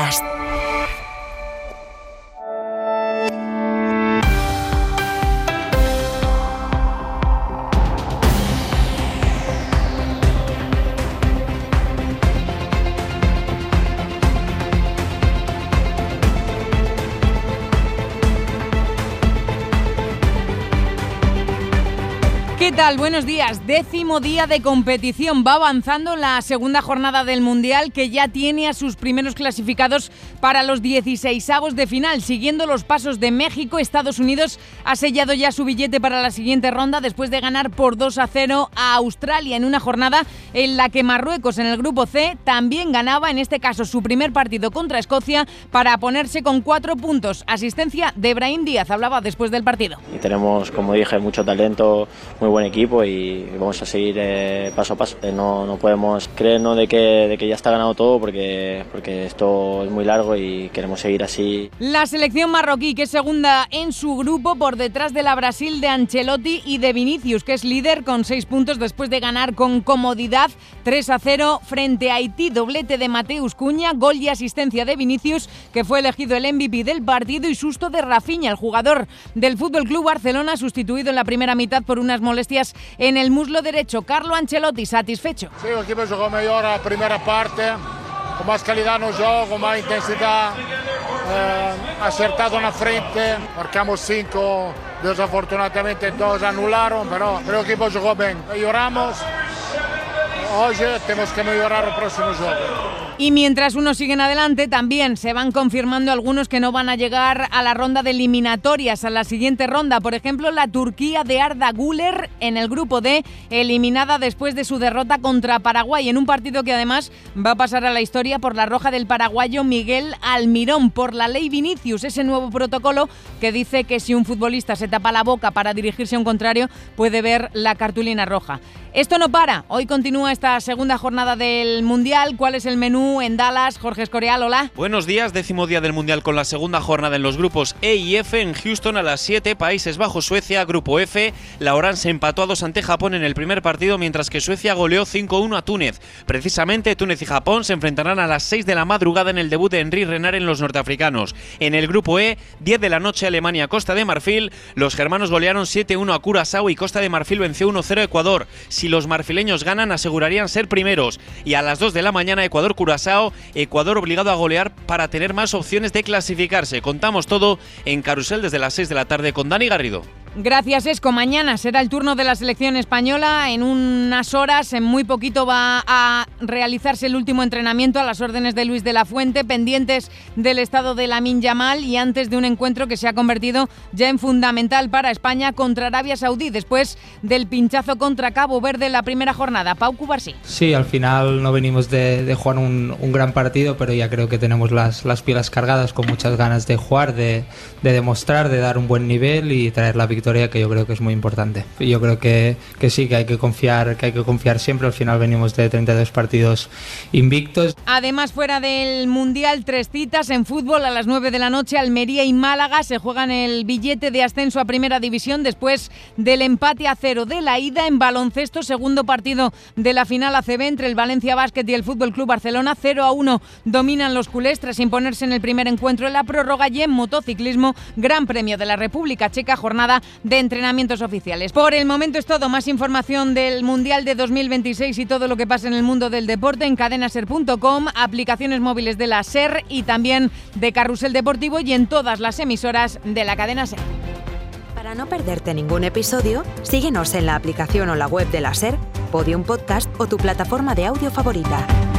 Podcast. ¿Qué tal? Buenos días. 10º día de competición. Va avanzando la segunda jornada del Mundial, que ya tiene a sus primeros clasificados para los 16avos de final. Siguiendo los pasos de México, Estados Unidos ha sellado ya su billete para la siguiente ronda después de ganar por 2-0 a Australia en una jornada en la que Marruecos en el grupo C también ganaba, en este caso su primer partido contra Escocia, para ponerse con 4 puntos. Asistencia de Brahim Díaz, hablaba después del partido. Y tenemos, como dije, mucho talento, muy buen equipo y vamos a seguir paso a paso. No podemos creernos de que ya está ganado todo porque esto es muy largo y queremos seguir así. La selección marroquí, que es segunda en su grupo por detrás de la Brasil de Ancelotti y de Vinicius, que es líder con 6 puntos después de ganar con comodidad 3-0 frente a Haití. Doblete de Mateus Cunha, gol y asistencia de Vinicius, que fue elegido el MVP del partido, y susto de Rafinha, el jugador del FC Barcelona, sustituido en la primera mitad por unas molestias en el muslo derecho. Carlo Ancelotti satisfecho. Sí, el equipo jugó mejor la primera parte, con más calidad en el juego, con más intensidad, acertado en la frente. Marcamos 5, desafortunadamente 2 anularon, pero el equipo jugó bien. Mejoramos, hoy tenemos que mejorar el próximo juego. Y mientras unos siguen adelante, también se van confirmando algunos que no van a llegar a la ronda de eliminatorias, a la siguiente ronda. Por ejemplo, la Turquía de Arda Güler en el grupo D, eliminada después de su derrota contra Paraguay, en un partido que además va a pasar a la historia por la roja del paraguayo Miguel Almirón, por la ley Vinicius, ese nuevo protocolo que dice que si un futbolista se tapa la boca para dirigirse a un contrario, puede ver la cartulina roja. Esto no para. Hoy continúa esta segunda jornada del Mundial. ¿Cuál es el menú en Dallas? Jorge Escorial, hola. Buenos días, 10º día del Mundial con la segunda jornada en los grupos E y F. En Houston a las 7, Países Bajos, Suecia, grupo F. La Orange empató a 2 ante Japón en el primer partido, mientras que Suecia goleó 5-1 a Túnez. Precisamente, Túnez y Japón se enfrentarán a las 6 de la madrugada en el debut de Henry Renard en los norteafricanos. En el grupo E, 10 de la noche, Alemania, Costa de Marfil. Los germanos golearon 7-1 a Curazao y Costa de Marfil venció 1-0 a Ecuador. Si los marfileños ganan, asegurarían ser primeros. Y a las 2 de la mañana, Ecuador-Curazao. Ecuador obligado a golear para tener más opciones de clasificarse. Contamos todo en Carrusel desde las 6 de la tarde con Dani Garrido. Gracias, Esco. Mañana será el turno de la selección española. En unas horas, en muy poquito, va a realizarse el último entrenamiento a las órdenes de Luis de la Fuente, pendientes del estado de Lamine Yamal y antes de un encuentro que se ha convertido ya en fundamental para España contra Arabia Saudí, después del pinchazo contra Cabo Verde en la primera jornada. Pau Cubarsí. Sí, al final no venimos de jugar un gran partido, pero ya creo que tenemos las pilas cargadas, con muchas ganas de jugar, de demostrar, de dar un buen nivel y traer la victoria, que yo creo que es muy importante. Yo creo que sí, que hay que confiar siempre. Al final venimos de 32 partidos invictos. Además, fuera del Mundial, 3 citas en fútbol. A las 9 de la noche, Almería y Málaga se juegan el billete de ascenso a Primera División después del empate a 0 de la ida. En baloncesto, segundo partido de la final ACB entre el Valencia Basket y el FC Barcelona. 0-1 dominan los culés tras imponerse en el primer encuentro en la prórroga. Y en motociclismo, Gran Premio de la República Checa, jornada de entrenamientos oficiales. Por el momento es todo. Más información del Mundial de 2026 y todo lo que pasa en el mundo del deporte en cadenaser.com, aplicaciones móviles de la SER y también de Carrusel Deportivo y en todas las emisoras de la cadena SER. Para no perderte ningún episodio, síguenos en la aplicación o la web de la SER, Podium Podcast o tu plataforma de audio favorita.